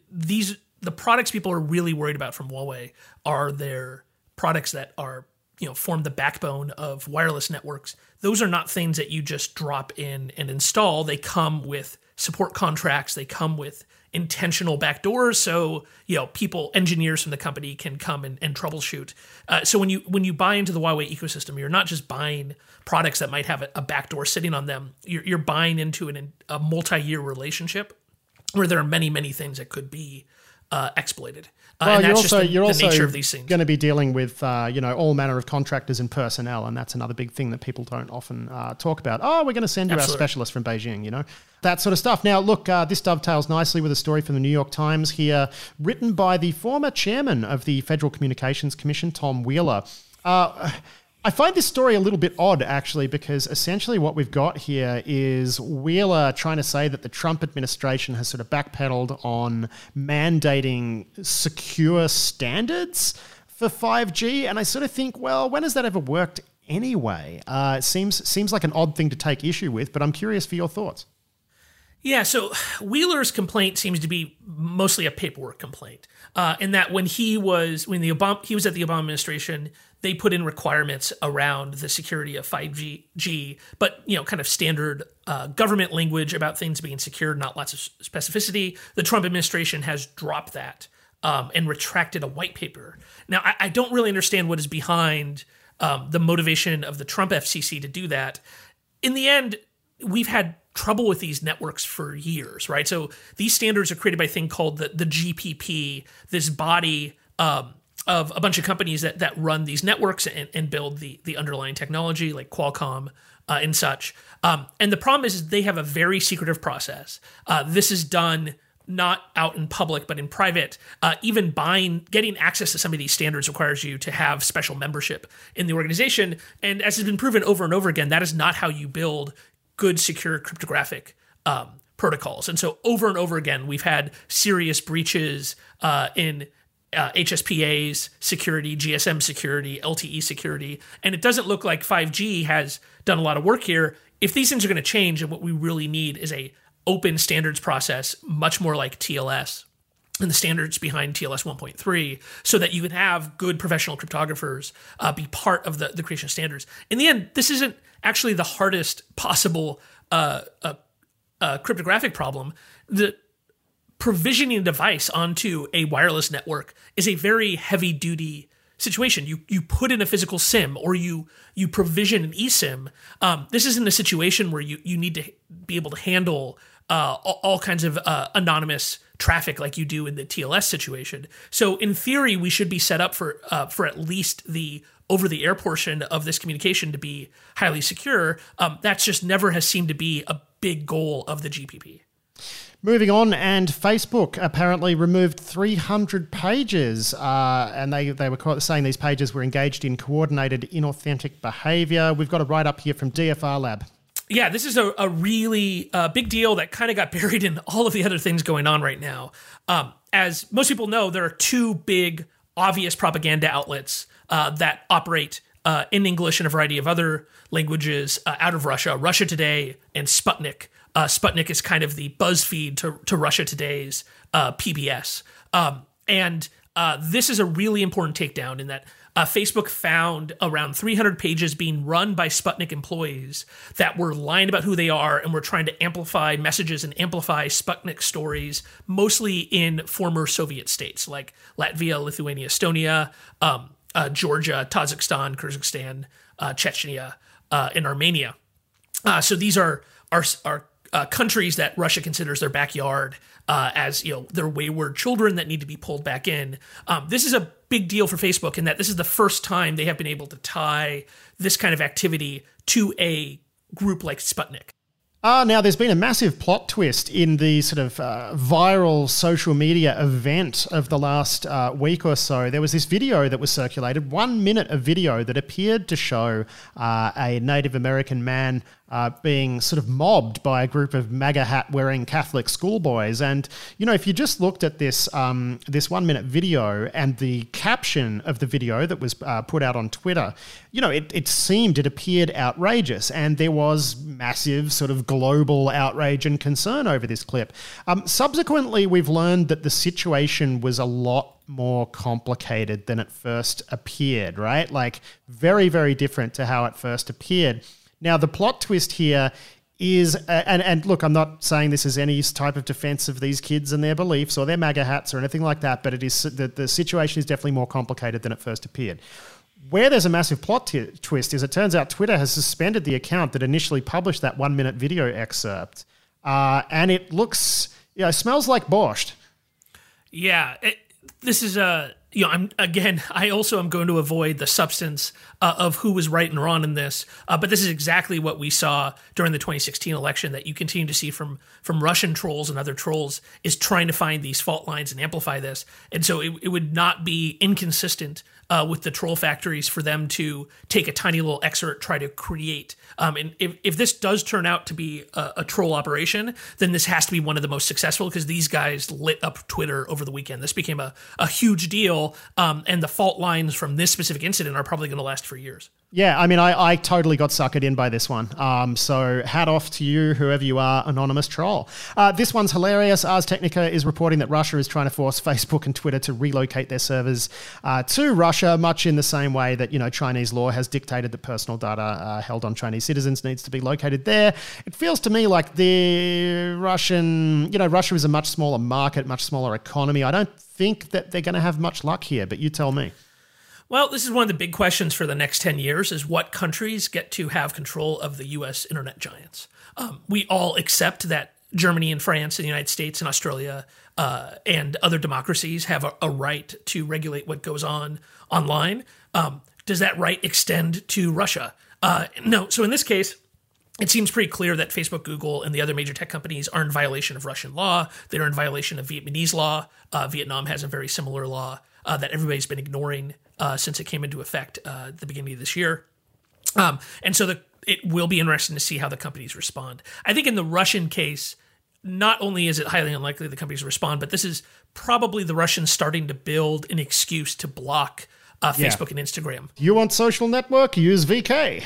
the products people are really worried about from Huawei are their products that are, form the backbone of wireless networks. Those are not things that you just drop in and install. They come with support contracts. They come with intentional backdoors. So, engineers from the company can come and troubleshoot. So when you buy into the Huawei ecosystem, you're not just buying products that might have a backdoor sitting on them. You're buying into a multi-year relationship where there are many, many things that could be exploited. Well, and that's you're just the also nature of these things. going to be dealing with all manner of contractors and personnel, and that's another big thing that people don't often talk about. Oh, we're going to send you Absolutely. our specialist from Beijing, that sort of stuff. Now, look, this dovetails nicely with a story from the New York Times here, written by the former chairman of the Federal Communications Commission, Tom Wheeler. I find this story a little bit odd, actually, because essentially what we've got here is Wheeler trying to say that the Trump administration has sort of backpedaled on mandating secure standards for 5G. And I sort of think, well, when has that ever worked anyway? It seems like an odd thing to take issue with, but I'm curious for your thoughts. Yeah, so Wheeler's complaint seems to be mostly a paperwork complaint, in that when he was at the Obama administration, they put in requirements around the security of 5G, but kind of standard government language about things being secured, not lots of specificity. The Trump administration has dropped that and retracted a white paper. Now, I don't really understand what is behind the motivation of the Trump FCC to do that. In the end, we've had trouble with these networks for years, right? So these standards are created by a thing called the GPP, this body of a bunch of companies that run these networks and build the underlying technology, like Qualcomm and such. And the problem is they have a very secretive process. This is done not out in public, but in private. Even getting access to some of these standards requires you to have special membership in the organization. And as has been proven over and over again, that is not how you build good, secure cryptographic protocols. And so over and over again, we've had serious breaches in HSPA's security, GSM security, LTE security, and it doesn't look like 5G has done a lot of work here. If these things are going to change, and what we really need is a open standards process, much more like TLS and the standards behind TLS 1.3, so that you can have good professional cryptographers be part of the creation of standards. In the end, this isn't actually the hardest possible cryptographic problem. The provisioning a device onto a wireless network is a very heavy-duty situation. You put in a physical SIM or you provision an eSIM. This isn't a situation where you need to be able to handle all kinds of anonymous traffic like you do in the TLS situation. So in theory, we should be set up for at least the over-the-air portion of this communication to be highly secure. That's just never has seemed to be a big goal of the GPP. Moving on, and Facebook apparently removed 300 pages, and they were saying these pages were engaged in coordinated inauthentic behavior. We've got a write-up here from DFR Lab. Yeah, this is a really big deal that kind of got buried in all of the other things going on right now. As most people know, there are two big, obvious propaganda outlets that operate in English and a variety of other languages out of Russia, Russia Today and Sputnik. Sputnik is kind of the BuzzFeed to Russia Today's PBS. And this is a really important takedown in that Facebook found around 300 pages being run by Sputnik employees that were lying about who they are and were trying to amplify messages and amplify Sputnik stories, mostly in former Soviet states like Latvia, Lithuania, Estonia, Georgia, Tajikistan, Kyrgyzstan, Chechnya, and Armenia. So these are countries that Russia considers their backyard, as their wayward children that need to be pulled back in. This is a big deal for Facebook in that this is the first time they have been able to tie this kind of activity to a group like Sputnik. Now, there's been a massive plot twist in the sort of viral social media event of the last week or so. There was this video that was circulated, 1 minute of video that appeared to show a Native American man being sort of mobbed by a group of MAGA hat-wearing Catholic schoolboys. And, if you just looked at this 1 minute video and the caption of the video that was put out on Twitter, it appeared outrageous, and there was massive sort of global outrage and concern over this clip. Subsequently, we've learned that the situation was a lot more complicated than it first appeared, right? Like very, very different to how it first appeared. Now, the plot twist here is, and look, I'm not saying this is any type of defense of these kids and their beliefs or their MAGA hats or anything like that, but it is the situation is definitely more complicated than it first appeared. Where there's a massive plot twist is it turns out Twitter has suspended the account that initially published that 1 minute video excerpt, and it smells like borscht. Yeah, this is I also am going to avoid the substance of who was right and wrong in this, but this is exactly what we saw during the 2016 election that you continue to see from Russian trolls and other trolls, is trying to find these fault lines and amplify this. And so it would not be inconsistent with the troll factories for them to take a tiny little excerpt, try to create. And if this does turn out to be a troll operation, then this has to be one of the most successful, because these guys lit up Twitter over the weekend. This became a huge deal, and the fault lines from this specific incident are probably going to last for years. Yeah, I mean, I totally got suckered in by this one. So hat off to you, whoever you are, anonymous troll. This one's hilarious. Ars Technica is reporting that Russia is trying to force Facebook and Twitter to relocate their servers to Russia, much in the same way that, Chinese law has dictated that personal data held on Chinese citizens needs to be located there. It feels to me like Russia is a much smaller market, much smaller economy. I don't think that they're going to have much luck here, but you tell me. Well, this is one of the big questions for the next 10 years, is what countries get to have control of the U.S. internet giants. We all accept that Germany and France and the United States and Australia and other democracies have a right to regulate what goes on online. Does that right extend to Russia? No. So in this case, it seems pretty clear that Facebook, Google, and the other major tech companies are in violation of Russian law. They're in violation of Vietnamese law. Vietnam has a very similar law that everybody's been ignoring since it came into effect at the beginning of this year. And so it will be interesting to see how the companies respond. I think in the Russian case, not only is it highly unlikely the companies respond, but this is probably the Russians starting to build an excuse to block Facebook and Instagram. You want social network? Use VK.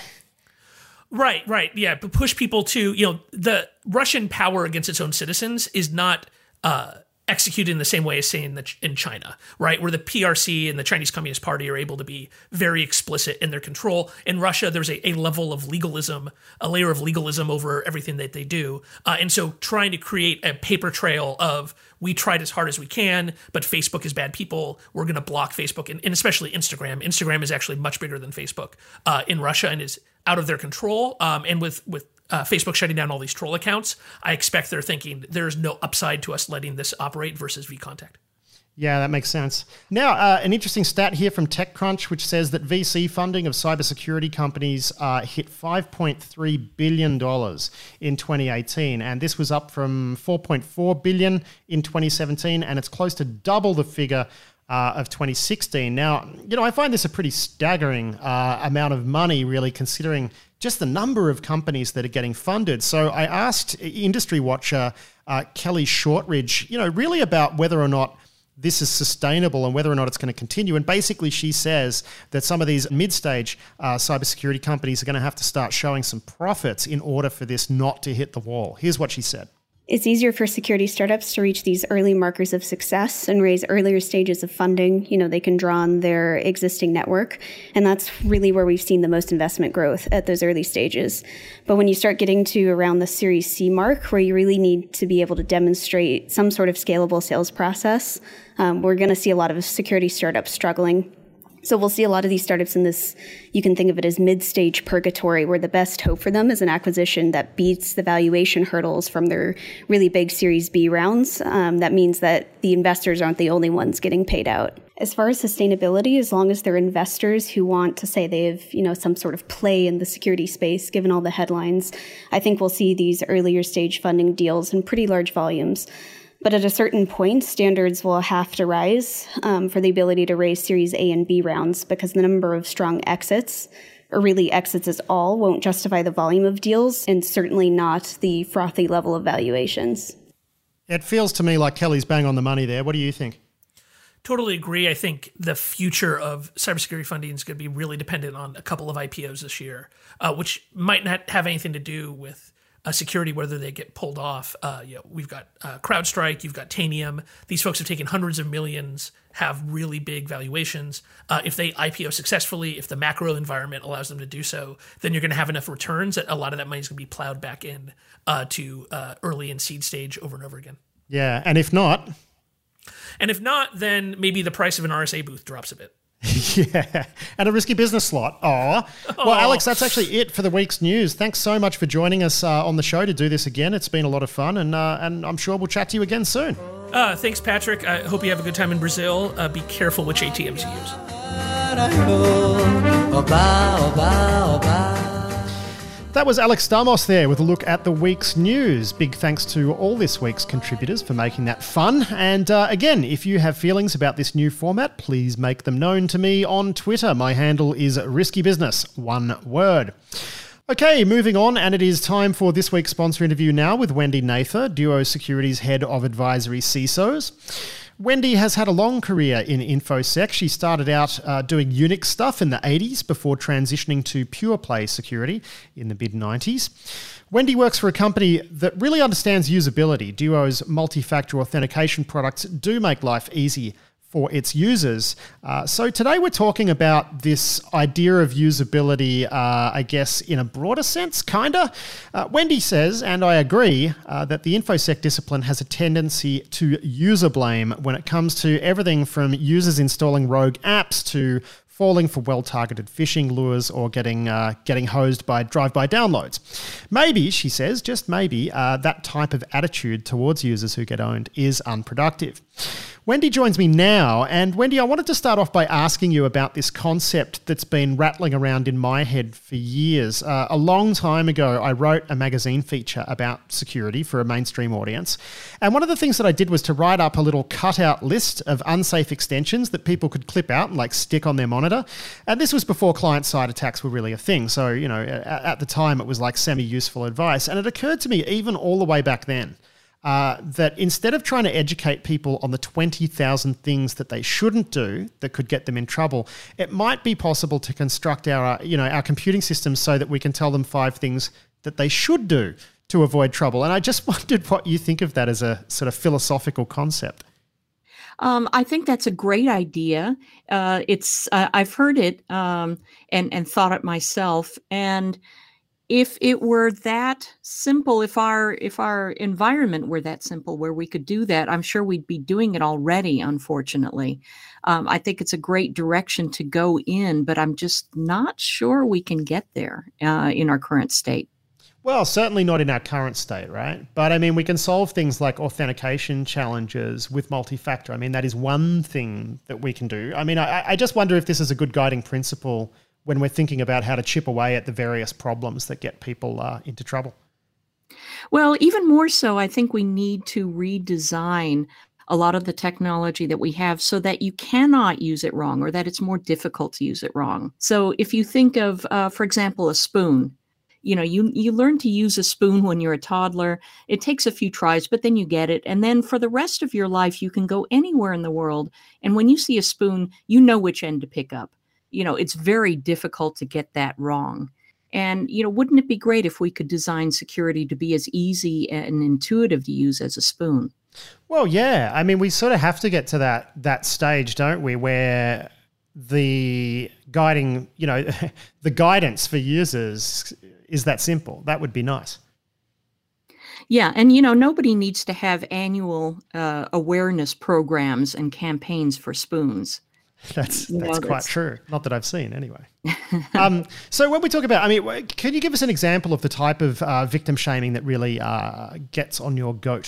Right. Yeah, but push people to, the Russian power against its own citizens is not executed in the same way as, say, in China, right? Where the PRC and the Chinese Communist Party are able to be very explicit in their control. In Russia, there's a level of legalism, a layer of legalism over everything that they do. And so trying to create a paper trail of, we tried as hard as we can, but Facebook is bad people, we're going to block Facebook, and especially Instagram. Instagram is actually much bigger than Facebook in Russia and is out of their control. And with Facebook shutting down all these troll accounts, I expect they're thinking there's no upside to us letting this operate versus vContact. Yeah, that makes sense. Now, an interesting stat here from TechCrunch, which says that VC funding of cybersecurity companies hit $5.3 billion in 2018, and this was up from $4.4 billion in 2017, and it's close to double the figure of 2016. Now, I find this a pretty staggering amount of money, really, considering just the number of companies that are getting funded. So I asked industry watcher Kelly Shortridge, really about whether or not this is sustainable and whether or not it's going to continue. And basically she says that some of these mid-stage cybersecurity companies are going to have to start showing some profits in order for this not to hit the wall. Here's what she said. It's easier for security startups to reach these early markers of success and raise earlier stages of funding. They can draw on their existing network. And that's really where we've seen the most investment growth, at those early stages. But when you start getting to around the Series C mark, where you really need to be able to demonstrate some sort of scalable sales process, we're going to see a lot of security startups struggling. So we'll see a lot of these startups in this, you can think of it as mid-stage purgatory, where the best hope for them is an acquisition that beats the valuation hurdles from their really big Series B rounds. That means that the investors aren't the only ones getting paid out. As far as sustainability, as long as they're investors who want to say they have, some sort of play in the security space, given all the headlines, I think we'll see these earlier stage funding deals in pretty large volumes. But at a certain point, standards will have to rise for the ability to raise Series A and B rounds, because the number of strong exits, or really exits as all, won't justify the volume of deals, and certainly not the frothy level of valuations. It feels to me like Kelly's bang on the money there. What do you think? Totally agree. I think the future of cybersecurity funding is going to be really dependent on a couple of IPOs this year, which might not have anything to do with security, whether they get pulled off. We've got CrowdStrike, you've got Tanium. These folks have taken hundreds of millions, have really big valuations. If they IPO successfully, if the macro environment allows them to do so, then you're going to have enough returns that a lot of that money is going to be plowed back in to early and seed stage over and over again. Yeah, and if not, then maybe the price of an RSA booth drops a bit. Yeah, and a risky business slot. Well, Alex, that's actually it for the week's news. Thanks so much for joining us on the show to do this again. It's been a lot of fun, and I'm sure we'll chat to you again soon. Thanks, Patrick. I hope you have a good time in Brazil. Be careful which ATMs you use. That was Alex Stamos there with a look at the week's news. Big thanks to all this week's contributors for making that fun. And again, if you have feelings about this new format, please make them known to me on Twitter. My handle is Risky Business, one word. Okay, moving on, and it is time for this week's sponsor interview now with Wendy Nather, Duo Security's Head of Advisory CISOs. Wendy has had a long career in InfoSec. She started out doing Unix stuff in the 80s before transitioning to pure play security in the mid-90s. Wendy works for a company that really understands usability. Duo's multi-factor authentication products do make life easy for its users. So today we're talking about this idea of usability, I guess, in a broader sense, kinda. Wendy says, and I agree, that the InfoSec discipline has a tendency to user blame when it comes to everything from users installing rogue apps to falling for well-targeted phishing lures or getting hosed by drive-by downloads. Maybe, she says, just maybe, that type of attitude towards users who get owned is unproductive. Wendy joins me now, and Wendy, I wanted to start off by asking you about this concept that's been rattling around in my head for years. A long time ago, I wrote a magazine feature about security for a mainstream audience, and one of the things that I did was to write up a little cutout list of unsafe extensions that people could clip out and stick on their monitor. And this was before client-side attacks were really a thing, so at the time it was like semi-useful advice. And it occurred to me, even all the way back then, that instead of trying to educate people on the 20,000 things that they shouldn't do that could get them in trouble, it might be possible to construct our computing systems so that we can tell them 5 things that they should do to avoid trouble. And I just wondered what you think of that as a sort of philosophical concept. I think that's a great idea. I've heard it and thought it myself. And if it were that simple, if our environment were that simple where we could do that, I'm sure we'd be doing it already, unfortunately. I think it's a great direction to go in, but I'm just not sure we can get there in our current state. Well, certainly not in our current state, right? But I mean, we can solve things like authentication challenges with multi-factor. I mean, that is one thing that we can do. I mean, I just wonder if this is a good guiding principle when we're thinking about how to chip away at the various problems that get people into trouble. Well, even more so, I think we need to redesign a lot of the technology that we have so that you cannot use it wrong or that it's more difficult to use it wrong. So if you think of, for example, a spoon, you learn to use a spoon when you're a toddler. It takes a few tries, but then you get it. And then for the rest of your life, you can go anywhere in the world. And when you see a spoon, you know which end to pick up. It's very difficult to get that wrong. And, wouldn't it be great if we could design security to be as easy and intuitive to use as a spoon? Well, yeah. I mean, we sort of have to get to that stage, don't we, where the guiding, the guidance for users is that simple. That would be nice. Yeah. And, nobody needs to have annual awareness programs and campaigns for spoons. That's quite true. Not that I've seen anyway. So when we talk about, can you give us an example of the type of victim shaming that really gets on your goat?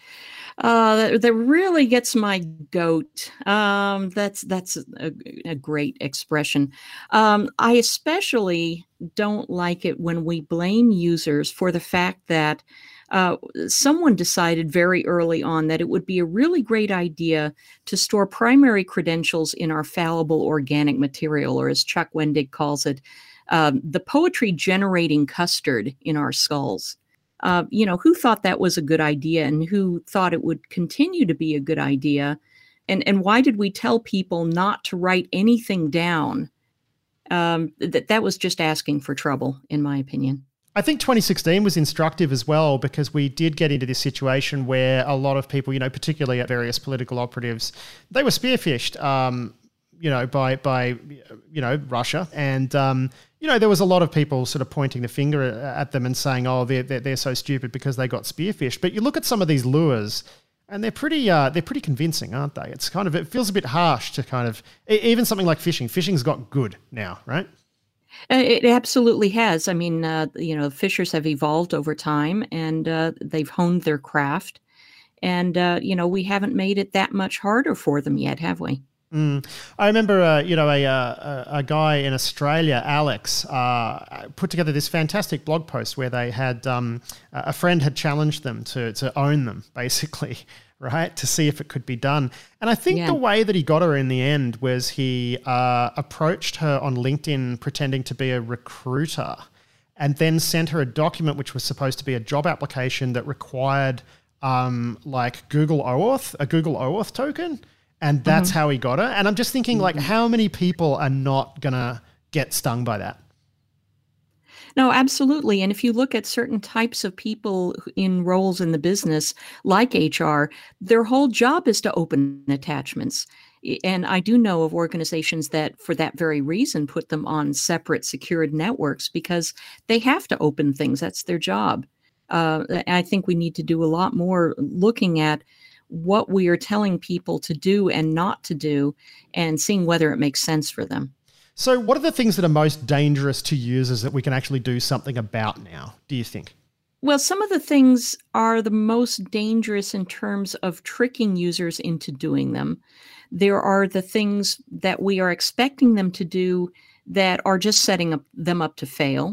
That really gets my goat. That's a great expression. I especially don't like it when we blame users for the fact that someone decided very early on that it would be a really great idea to store primary credentials in our fallible organic material, or as Chuck Wendig calls it, the poetry generating custard in our skulls. Who thought that was a good idea and who thought it would continue to be a good idea? And why did we tell people not to write anything down? That was just asking for trouble, in my opinion. I think 2016 was instructive as well, because we did get into this situation where a lot of people, particularly at various political operatives, they were spearphished, by Russia. And, there was a lot of people sort of pointing the finger at them and saying, oh, they're so stupid because they got spearphished. But you look at some of these lures and they're pretty convincing, aren't they? It feels a bit harsh to kind of, even something like phishing. Phishing's got good now, right? It absolutely has. I mean, phishers have evolved over time and they've honed their craft. And, we haven't made it that much harder for them yet, have we? I remember, a guy in Australia, Alex, put together this fantastic blog post where they had a friend had challenged them to own them, basically, right, to see if it could be done. And I think the way that he got her in the end was he approached her on LinkedIn pretending to be a recruiter, and then sent her a document which was supposed to be a job application that required like Google OAuth token. And that's how he got her. And I'm just thinking, like, how many people are not going to get stung by that? No, absolutely. And if you look at certain types of people in roles in the business, like HR, their whole job is to open attachments. And I do know of organizations that, for that very reason, put them on separate secured networks because they have to open things. That's their job. I think we need to do a lot more looking at what we are telling people to do and not to do and seeing whether it makes sense for them. So what are the things that are most dangerous to users that we can actually do something about now, do you think? Well, some of the things are the most dangerous in terms of tricking users into doing them. There are the things that we are expecting them to do that are just setting them up to fail.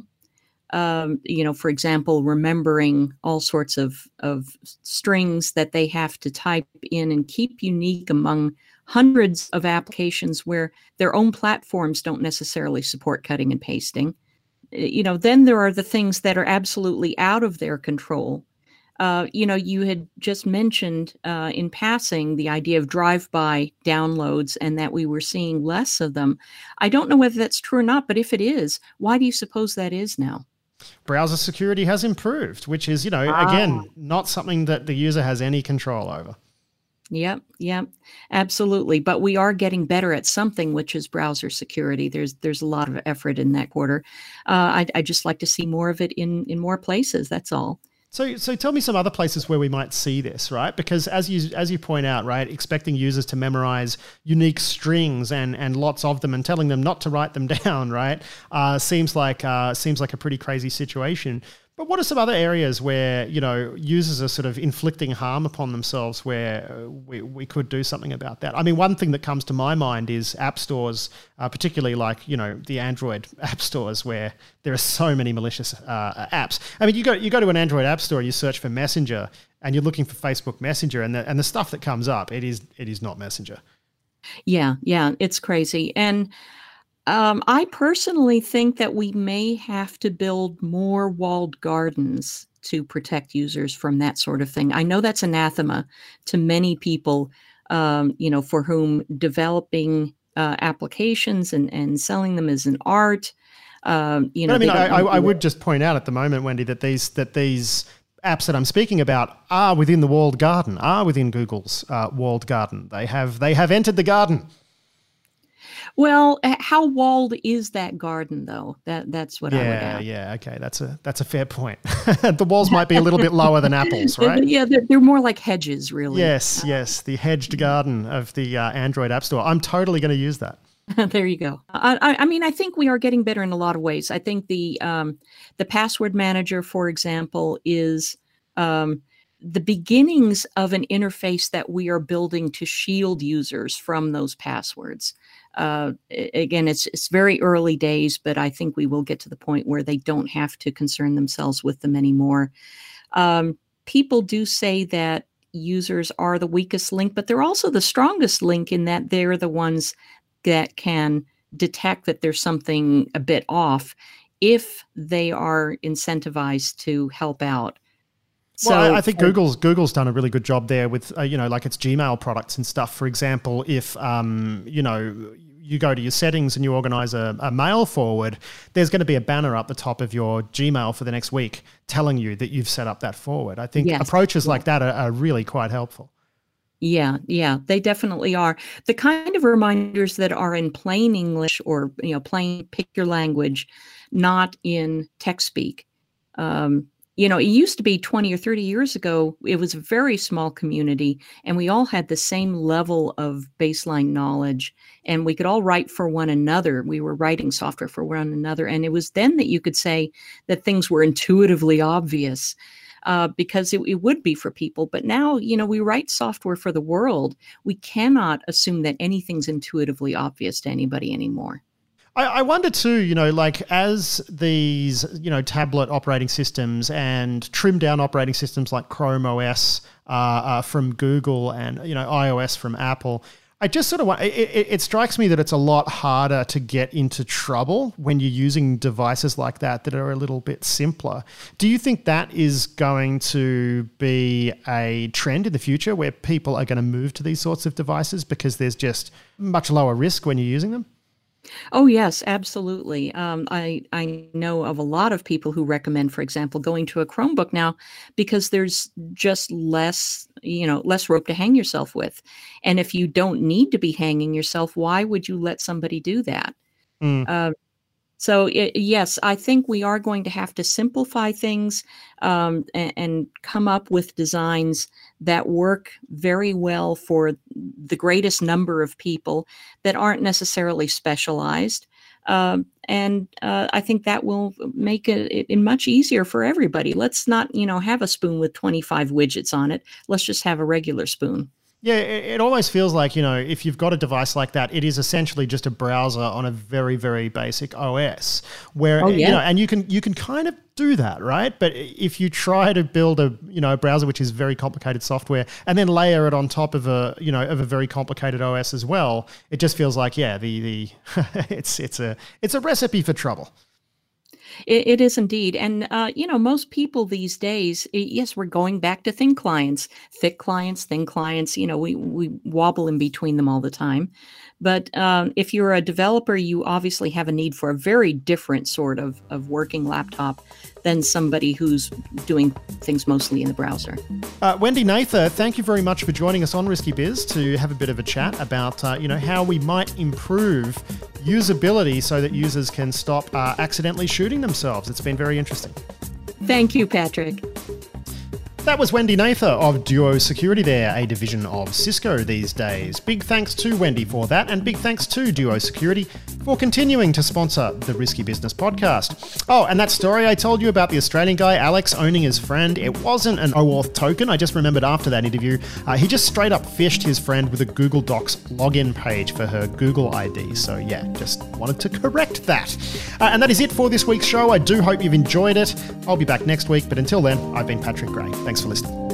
For example, remembering all sorts of strings that they have to type in and keep unique among hundreds of applications where their own platforms don't necessarily support cutting and pasting. Then there are the things that are absolutely out of their control. You had just mentioned in passing the idea of drive-by downloads and that we were seeing less of them. I don't know whether that's true or not, but if it is, why do you suppose that is now? Browser security has improved, which is, again, not something that the user has any control over. Yep, absolutely. But we are getting better at something, which is browser security. There's a lot of effort in that quarter. I'd just like to see more of it in more places. That's all. So tell me some other places where we might see this, right? Because as you point out, right, expecting users to memorize unique strings and lots of them and telling them not to write them down, right, seems like a pretty crazy situation. But what are some other areas where, users are sort of inflicting harm upon themselves where we could do something about that? I mean, one thing that comes to my mind is app stores, particularly like, the Android app stores where there are so many malicious apps. I mean, you go to an Android app store and you search for Messenger and you're looking for Facebook Messenger and the stuff that comes up, it is not Messenger. Yeah, it's crazy. And I personally think that we may have to build more walled gardens to protect users from that sort of thing. I know that's anathema to many people, for whom developing applications and selling them as an art. I would just point out at the moment, Wendy, that these apps that I'm speaking about are within the walled garden, are within Google's walled garden. They have entered the garden. Well, how walled is that garden, though? That's what I would ask. Yeah, okay, that's a fair point. The walls might be a little bit lower than apples, right? Yeah, they're more like hedges, really. Yes, the hedged garden of the Android App Store. I'm totally going to use that. There you go. I think we are getting better in a lot of ways. I think the password manager, for example, is the beginnings of an interface that we are building to shield users from those passwords. Again, it's very early days, but I think we will get to the point where they don't have to concern themselves with them anymore. People do say that users are the weakest link, but they're also the strongest link in that they're the ones that can detect that there's something a bit off if they are incentivized to help out. Well, I think Google's done a really good job there with, like its Gmail products and stuff. For example, if, you go to your settings and you organize a mail forward, there's going to be a banner up the top of your Gmail for the next week telling you that you've set up that forward. I think approaches like that are really quite helpful. Yeah, they definitely are. The kind of reminders that are in plain English or, plain pick your language, not in tech speak. It used to be 20 or 30 years ago, it was a very small community and we all had the same level of baseline knowledge and we could all write for one another. We were writing software for one another. And it was then that you could say that things were intuitively obvious. because it would be for people. But now, we write software for the world. We cannot assume that anything's intuitively obvious to anybody anymore. I wonder too, like as these, tablet operating systems and trimmed down operating systems like Chrome OS from Google and, iOS from Apple, I just sort of want, it strikes me that it's a lot harder to get into trouble when you're using devices like that are a little bit simpler. Do you think that is going to be a trend in the future where people are going to move to these sorts of devices because there's just much lower risk when you're using them? Oh, yes, absolutely. I know of a lot of people who recommend, for example, going to a Chromebook now because there's just less rope to hang yourself with. And if you don't need to be hanging yourself, why would you let somebody do that? Yes, I think we are going to have to simplify things and come up with designs that work very well for the greatest number of people that aren't necessarily specialized. And I think that will make it much easier for everybody. Let's not, have a spoon with 25 widgets on it. Let's just have a regular spoon. Yeah, it almost feels like, if you've got a device like that, it is essentially just a browser on a very, very basic OS where, and you can kind of do that, right? But if you try to build a browser which is very complicated software and then layer it on top of a very complicated OS as well, it just feels like, it's a recipe for trouble. It is indeed. And, most people these days, yes, we're going back to thin clients, thick clients, thin clients. We wobble in between them all the time. But if you're a developer, you obviously have a need for a very different sort of working laptop than somebody who's doing things mostly in the browser. Wendy Nather, thank you very much for joining us on Risky Biz to have a bit of a chat about how we might improve usability so that users can stop accidentally shooting themselves. It's been very interesting. Thank you, Patrick. That was Wendy Nather of Duo Security there, a division of Cisco these days. Big thanks to Wendy for that, and big thanks to Duo Security for continuing to sponsor the Risky Business podcast. Oh, and that story I told you about the Australian guy, Alex, owning his friend, it wasn't an OAuth token. I just remembered after that interview, he just straight up phished his friend with a Google Docs login page for her Google ID. So yeah, just wanted to correct that. And that is it for this week's show. I do hope you've enjoyed it. I'll be back next week, but until then, I've been Patrick Gray. Thanks for listening.